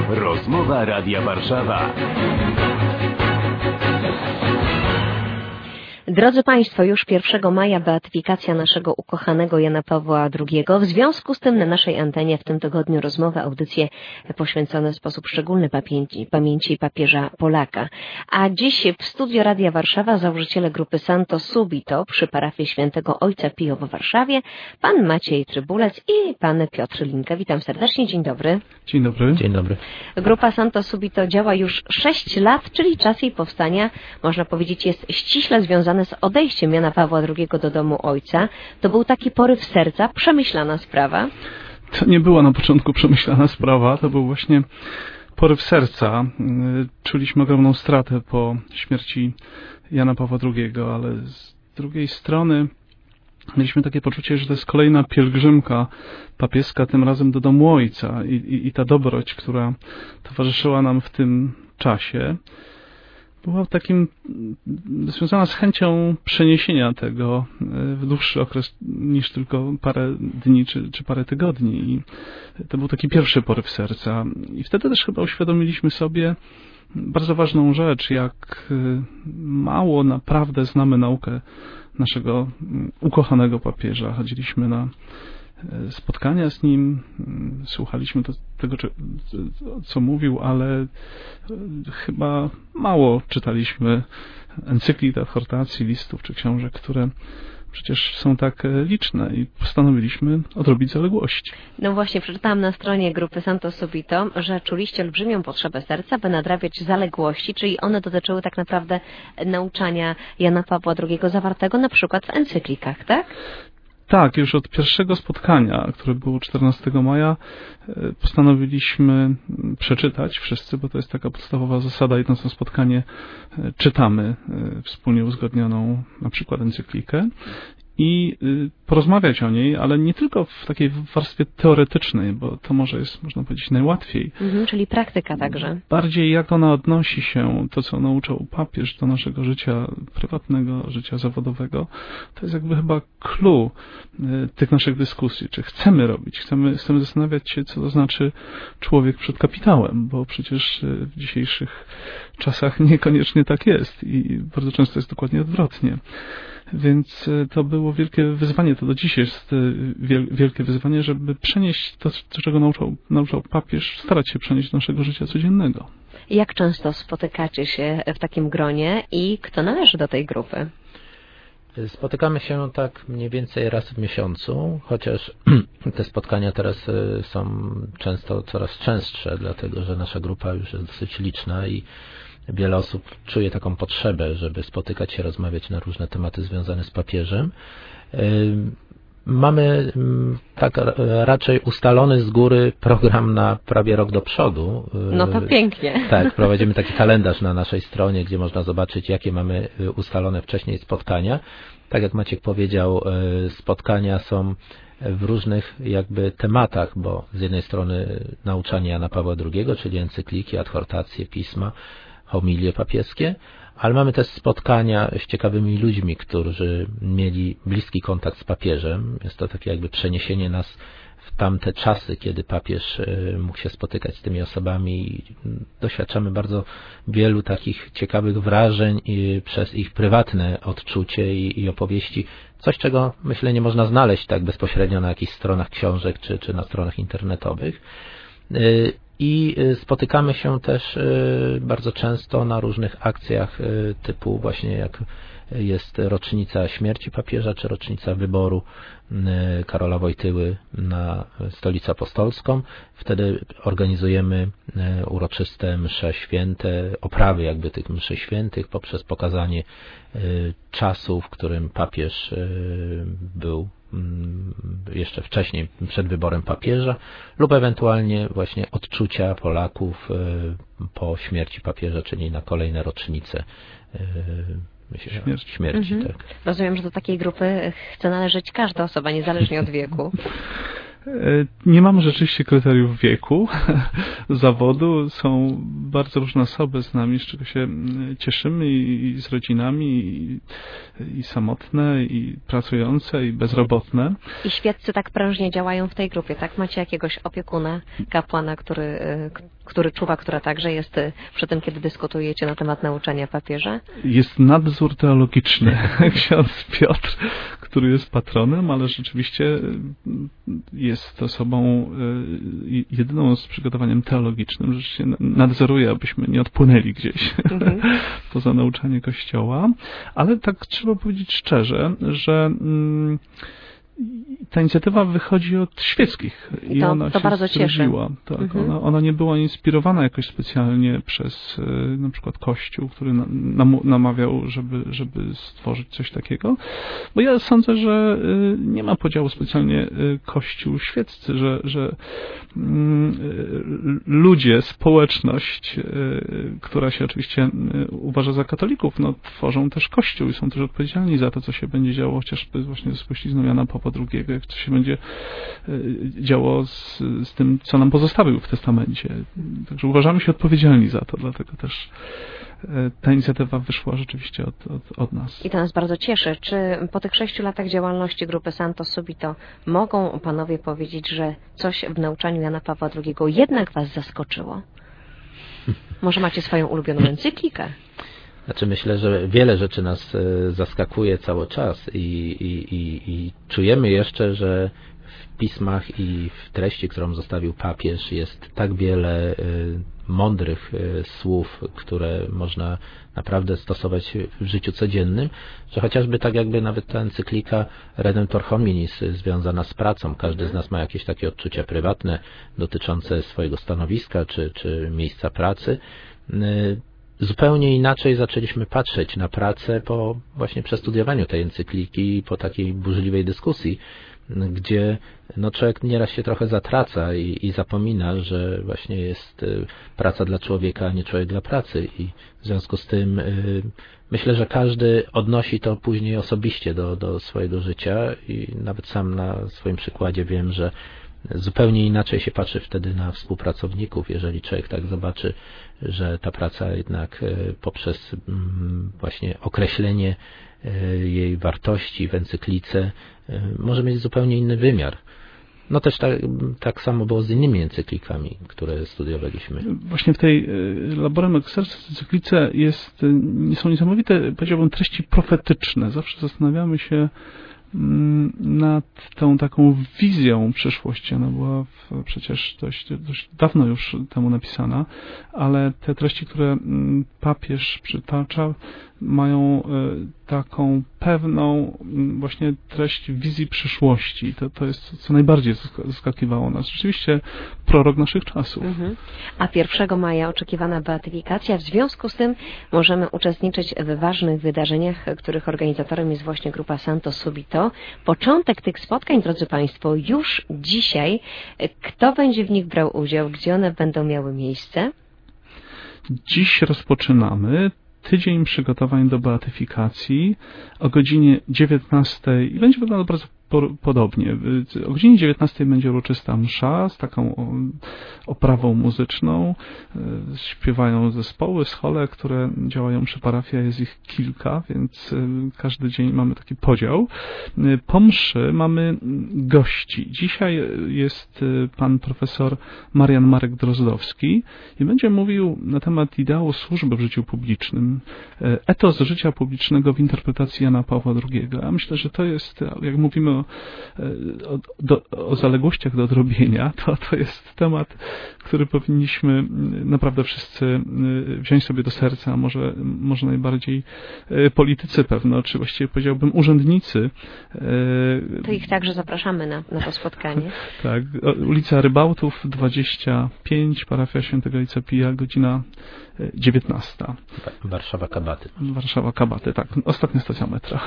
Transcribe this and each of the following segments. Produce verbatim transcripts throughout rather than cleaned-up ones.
Rozmowa Radia Warszawa. Drodzy Państwo, już pierwszego maja beatyfikacja naszego ukochanego Jana Pawła drugiego. W związku z tym na naszej antenie w tym tygodniu rozmowy, audycje poświęcone w sposób szczególny pamięci, pamięci papieża Polaka. A dziś w studio Radia Warszawa założyciele grupy Santo Subito przy parafii Świętego Ojca Pio w Warszawie, pan Maciej Trybulec i pan Piotr Linkę. Witam serdecznie, dzień dobry. Dzień dobry. Dzień dobry. Grupa Santo Subito działa już sześć lat, czyli czas jej powstania, można powiedzieć, jest ściśle związany z odejściem Jana Pawła drugiego do domu ojca. To był taki poryw serca, przemyślana sprawa? To nie była na początku przemyślana sprawa, to był właśnie poryw serca. Czuliśmy ogromną stratę po śmierci Jana Pawła drugiego, ale z drugiej strony mieliśmy takie poczucie, że to jest kolejna pielgrzymka papieska, tym razem do domu ojca i, i, i ta dobroć, która towarzyszyła nam w tym czasie, była takim związana z chęcią przeniesienia tego w dłuższy okres niż tylko parę dni czy, czy parę tygodni. I to był taki pierwszy poryw serca. I wtedy też chyba uświadomiliśmy sobie bardzo ważną rzecz, jak mało naprawdę znamy naukę naszego ukochanego papieża. Chodziliśmy na spotkania z nim, słuchaliśmy to, tego, co mówił, ale chyba mało czytaliśmy encyklik, adhortacji, listów czy książek, które przecież są tak liczne i postanowiliśmy odrobić zaległości. No właśnie, przeczytałam na stronie grupy Santo Subito, że czuliście olbrzymią potrzebę serca, by nadrabiać zaległości, czyli one dotyczyły tak naprawdę nauczania Jana Pawła drugiego zawartego na przykład w encyklikach, tak? Tak, już od pierwszego spotkania, które było czternastego maja, postanowiliśmy przeczytać wszyscy, bo to jest taka podstawowa zasada, idąc na spotkanie czytamy wspólnie uzgodnioną na przykład encyklikę i porozmawiać o niej, ale nie tylko w takiej warstwie teoretycznej, bo to może jest, można powiedzieć, najłatwiej. Mhm, czyli praktyka także. Bardziej jak ona odnosi się, to co nauczał papież do naszego życia prywatnego, życia zawodowego, to jest jakby chyba clue tych naszych dyskusji. Czy chcemy robić, chcemy, chcemy zastanawiać się, co to znaczy człowiek przed kapitałem, bo przecież w dzisiejszych czasach niekoniecznie tak jest i bardzo często jest dokładnie odwrotnie. Więc to było wielkie wyzwanie, to do dziś jest wielkie wyzwanie, żeby przenieść to, czego nauczał, nauczał papież, starać się przenieść do naszego życia codziennego. Jak często spotykacie się w takim gronie i kto należy do tej grupy? Spotykamy się tak mniej więcej raz w miesiącu, chociaż te spotkania teraz są często coraz częstsze, dlatego że nasza grupa już jest dosyć liczna i wiele osób czuje taką potrzebę, żeby spotykać się, rozmawiać na różne tematy związane z papieżem. Mamy tak raczej ustalony z góry program na prawie rok do przodu. No to pięknie. Tak, prowadzimy taki kalendarz na naszej stronie, gdzie można zobaczyć, jakie mamy ustalone wcześniej spotkania. Tak jak Maciek powiedział, spotkania są w różnych jakby tematach, bo z jednej strony nauczanie Jana Pawła drugiego, czyli encykliki, adhortacje, pisma, homilie papieskie, ale mamy też spotkania z ciekawymi ludźmi, którzy mieli bliski kontakt z papieżem. Jest to takie jakby przeniesienie nas w tamte czasy, kiedy papież mógł się spotykać z tymi osobami i doświadczamy bardzo wielu takich ciekawych wrażeń i przez ich prywatne odczucie i, i opowieści. Coś, czego myślę nie można znaleźć tak bezpośrednio na jakichś stronach książek czy, czy na stronach internetowych. I spotykamy się też bardzo często na różnych akcjach typu właśnie jak jest rocznica śmierci papieża, czy rocznica wyboru Karola Wojtyły na Stolicę Apostolską. Wtedy organizujemy uroczyste msze święte, oprawy jakby tych mszy świętych poprzez pokazanie czasu, w którym papież był jeszcze wcześniej, przed wyborem papieża, lub ewentualnie właśnie odczucia Polaków po śmierci papieża, czyli na kolejne rocznice Myślę, śmierci. śmierci mhm. tak. Rozumiem, że do takiej grupy chce należeć każda osoba, niezależnie od wieku. Nie mamy rzeczywiście kryteriów wieku, zawodu. Są bardzo różne osoby z nami, z czego się cieszymy, i, i z rodzinami, i, i samotne, i pracujące, i bezrobotne. I świeccy tak prężnie działają w tej grupie, tak? Macie jakiegoś opiekuna, kapłana, który, który czuwa, która także jest przy tym, kiedy dyskutujecie na temat nauczania papieża? Jest nadzór teologiczny. Ksiądz Piotr, który jest patronem, ale rzeczywiście jest osobą jedyną z przygotowaniem teologicznym, że się nadzoruje, abyśmy nie odpłynęli gdzieś mhm. poza nauczanie Kościoła. Ale tak trzeba powiedzieć szczerze, że ta inicjatywa wychodzi od świeckich i to, ona to się bardzo cieszy. Tak, mhm. ona, ona nie była inspirowana jakoś specjalnie przez na przykład Kościół, który nam, namawiał, żeby, żeby stworzyć coś takiego, bo ja sądzę, że nie ma podziału specjalnie Kościół świeccy, że, że ludzie, społeczność, która się oczywiście uważa za katolików, no, tworzą też Kościół i są też odpowiedzialni za to, co się będzie działo, chociażby właśnie ze spuścizną Jana Pawła drugiego, jak to się będzie działo z, z tym, co nam pozostawił w testamencie. Także uważamy się odpowiedzialni za to, dlatego też ta inicjatywa wyszła rzeczywiście od, od, od nas. I to nas bardzo cieszy. Czy po tych sześciu latach działalności grupy Santo Subito mogą panowie powiedzieć, że coś w nauczaniu Jana Pawła drugiego jednak was zaskoczyło? Może macie swoją ulubioną encyklikę? Znaczy myślę, że wiele rzeczy nas zaskakuje cały czas i, i, i, i czujemy jeszcze, że w pismach i w treści, którą zostawił papież, jest tak wiele mądrych słów, które można naprawdę stosować w życiu codziennym, że chociażby tak jakby nawet ta encyklika Redemptor Hominis związana z pracą. Każdy z nas ma jakieś takie odczucia prywatne dotyczące swojego stanowiska czy, czy miejsca pracy. Zupełnie inaczej zaczęliśmy patrzeć na pracę po właśnie przestudiowaniu tej encykliki, po takiej burzliwej dyskusji, gdzie no, człowiek nieraz się trochę zatraca i, i zapomina, że właśnie jest praca dla człowieka, a nie człowiek dla pracy. I w związku z tym y, myślę, że każdy odnosi to później osobiście do, do swojego życia i nawet sam na swoim przykładzie wiem, że zupełnie inaczej się patrzy wtedy na współpracowników, jeżeli człowiek tak zobaczy, że ta praca jednak poprzez właśnie określenie jej wartości w encyklice może mieć zupełnie inny wymiar. No też tak, tak samo było z innymi encyklikami, które studiowaliśmy. Właśnie w tej Laborem Excelsis encyklice jest, są niesamowite, powiedziałbym, treści profetyczne. Zawsze zastanawiamy się nad tą taką wizją przyszłości. Ona była w, przecież dość, dość dawno już temu napisana, ale te treści, które papież przytacza, mają taką pewną właśnie treść wizji przyszłości. To, to jest, co najbardziej zaskakiwało nas. Rzeczywiście prorok naszych czasów. Mhm. A pierwszego maja oczekiwana beatyfikacja. W związku z tym możemy uczestniczyć w ważnych wydarzeniach, których organizatorem jest właśnie grupa Santo Subito. Początek tych spotkań, drodzy Państwo, już dzisiaj. Kto będzie w nich brał udział? Gdzie one będą miały miejsce? Dziś rozpoczynamy tydzień przygotowań do beatyfikacji o godzinie dziewiętnastej i będzie wyglądał bardzo podobnie. O godzinie dziewiętnastej będzie uroczysta msza z taką oprawą muzyczną. Śpiewają zespoły, schole, które działają przy parafii, jest ich kilka, więc każdy dzień mamy taki podział. Po mszy mamy gości. Dzisiaj jest pan profesor Marian Marek Drozdowski i będzie mówił na temat ideału służby w życiu publicznym. Etos życia publicznego w interpretacji Jana Pawła drugiego. Ja myślę, że to jest, jak mówimy o, o, do, o zaległościach do odrobienia, to, to jest temat, który powinniśmy naprawdę wszyscy wziąć sobie do serca, a może, może najbardziej politycy pewno, czy właściwie powiedziałbym urzędnicy. To ich także zapraszamy na, na to spotkanie. Tak, ulica Rybałtów dwadzieścia pięć, parafia Świętego Ojca Pija, godzina dziewiętnasta. Warszawa Kabaty. Warszawa Kabaty, tak. Ostatnia stacja metra.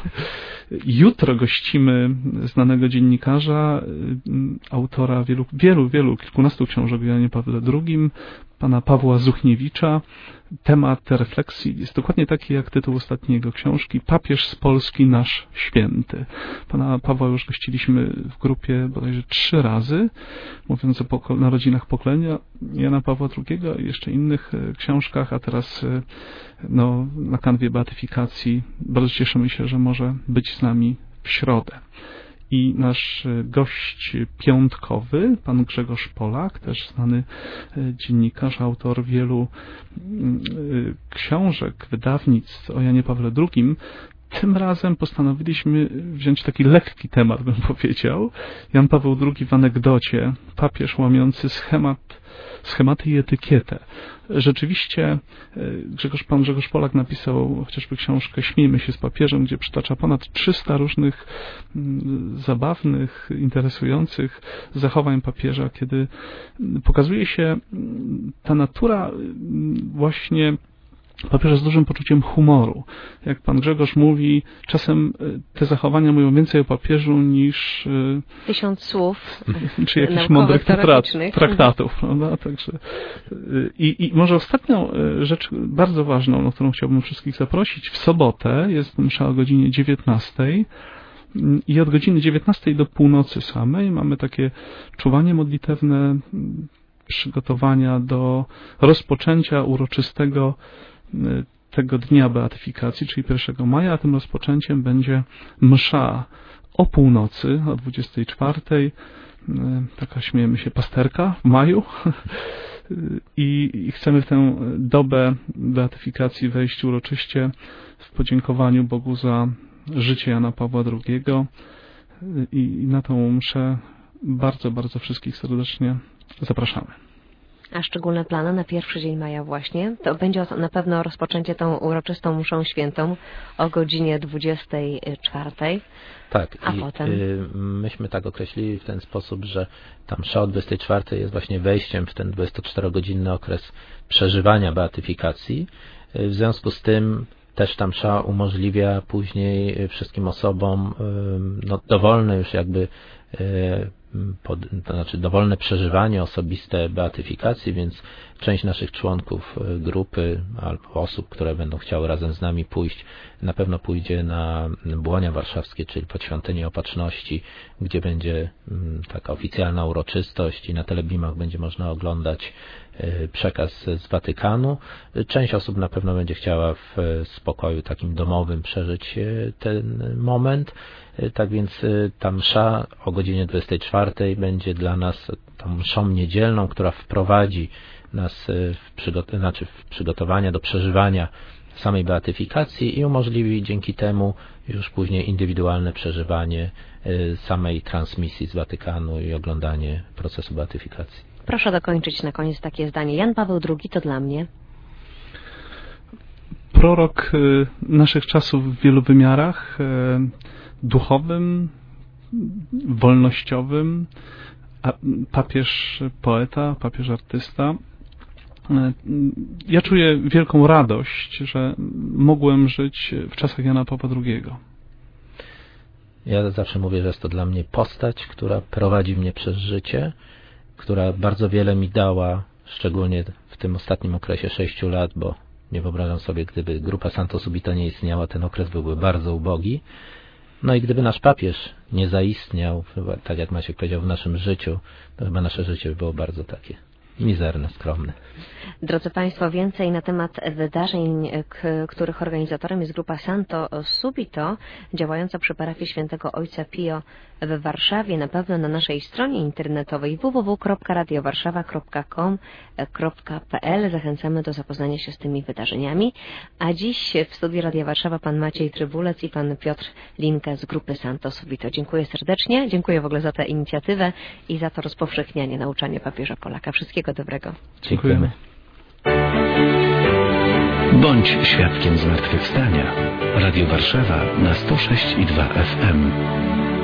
Jutro gościmy znanego dziennikarza, autora wielu, wielu, wielu, kilkunastu książek o Janie Pawle drugim, pana Pawła Zuchniewicza. Temat refleksji jest dokładnie taki jak tytuł ostatniej jego książki Papież z Polski nasz święty. Pana Pawła już gościliśmy w grupie bodajże trzy razy, mówiąc o poko- narodzinach pokolenia Jana Pawła drugiego i jeszcze innych książkach, a teraz no, na kanwie beatyfikacji bardzo cieszymy się, że może być z nami w środę. I nasz gość piątkowy, pan Grzegorz Polak, też znany dziennikarz, autor wielu książek, wydawnictw o Janie Pawle drugim. Tym razem postanowiliśmy wziąć taki lekki temat, bym powiedział. Jan Paweł drugi w anegdocie, papież łamiący schemat, schematy i etykietę. Rzeczywiście Grzegorz, pan Grzegorz Polak napisał chociażby książkę Śmiejmy się z papieżem, gdzie przytacza ponad trzysta różnych zabawnych, interesujących zachowań papieża, kiedy pokazuje się ta natura właśnie papieża z dużym poczuciem humoru. Jak pan Grzegorz mówi, czasem te zachowania mówią więcej o papieżu niż tysiąc słów czy jakichś mądrych traktatów. Prawda? Także, i, I może ostatnią rzecz bardzo ważną, na którą chciałbym wszystkich zaprosić, w sobotę jest msza o godzinie dziewiętnastej i od godziny dziewiętnastej do północy samej mamy takie czuwanie modlitewne, przygotowania do rozpoczęcia uroczystego tego dnia beatyfikacji, czyli pierwszego maja, a tym rozpoczęciem będzie msza o północy, o dwudziestej czwartej, taka, śmiejemy się, pasterka w maju i, i chcemy w tę dobę beatyfikacji wejść uroczyście w podziękowaniu Bogu za życie Jana Pawła drugiego i, i na tą mszę bardzo, bardzo wszystkich serdecznie zapraszamy. A szczególne plany na pierwszy dzień maja właśnie, to będzie na pewno rozpoczęcie tą uroczystą mszą świętą o godzinie dwudziestej czwartej. Tak, a i potem? Y, myśmy tak określili w ten sposób, że ta msza o dwudziestej czwartej jest właśnie wejściem w ten dwudziestoczterogodzinny okres przeżywania beatyfikacji. Y, w związku z tym też ta msza umożliwia później wszystkim osobom y, no, dowolne już jakby y, Pod, to znaczy dowolne przeżywanie osobiste beatyfikacji, więc część naszych członków grupy albo osób, które będą chciały razem z nami pójść, na pewno pójdzie na Błonia Warszawskie, czyli pod Świątynię Opatrzności, gdzie będzie taka oficjalna uroczystość i na telebimach będzie można oglądać przekaz z Watykanu. Część osób na pewno będzie chciała w spokoju takim domowym przeżyć ten moment. Tak więc ta msza o godzinie dwudziestej czwartej będzie dla nas tą mszą niedzielną, która wprowadzi nas w, przygot- znaczy w przygotowania do przeżywania samej beatyfikacji i umożliwi dzięki temu już później indywidualne przeżywanie samej transmisji z Watykanu i oglądanie procesu beatyfikacji. Proszę dokończyć na koniec takie zdanie. Jan Paweł drugi to dla mnie prorok naszych czasów w wielu wymiarach, duchowym, wolnościowym, a papież poeta, papież artysta. Ja czuję wielką radość, że mogłem żyć w czasach Jana Pawła drugiego. Ja zawsze mówię, że jest to dla mnie postać, która prowadzi mnie przez życie, która bardzo wiele mi dała, szczególnie w tym ostatnim okresie sześciu lat, bo nie wyobrażam sobie, gdyby grupa Santo Subito nie istniała, ten okres byłby bardzo ubogi. No i gdyby nasz papież nie zaistniał, tak jak Maciek powiedział, w naszym życiu, to chyba nasze życie by było bardzo takie mizerne, skromne. Drodzy Państwo, więcej na temat wydarzeń, których organizatorem jest grupa Santo Subito, działająca przy parafii Świętego Ojca Pio w Warszawie, na pewno na naszej stronie internetowej w w w kropka radio warszawa kropka com kropka p l. Zachęcamy do zapoznania się z tymi wydarzeniami. A dziś w studiu Radia Warszawa pan Maciej Trybulec i pan Piotr Linka z grupy Santo Subito. Dziękuję serdecznie, dziękuję w ogóle za tę inicjatywę i za to rozpowszechnianie nauczania papieża Polaka. Wszystkiego dobrego. Dziękujemy. Bądź świadkiem zmartwychwstania. Radio Warszawa na sto sześć i dwa F M.